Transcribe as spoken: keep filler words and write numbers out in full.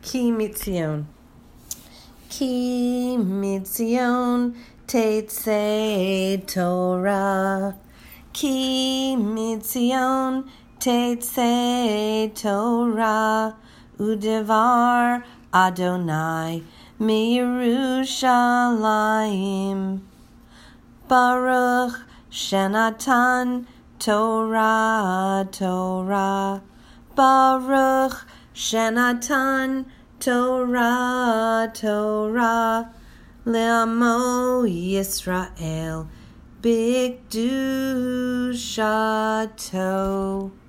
Ki mitzion. Ki mitzion tetzei Torah. Ki mitzion tetzei Torah. Udevar Adonai miYerushalayim. Baruch Shenatan Torah, Torah. Baruch Shenatan Torah, Torah. Le'amo Yisrael B'kedushato.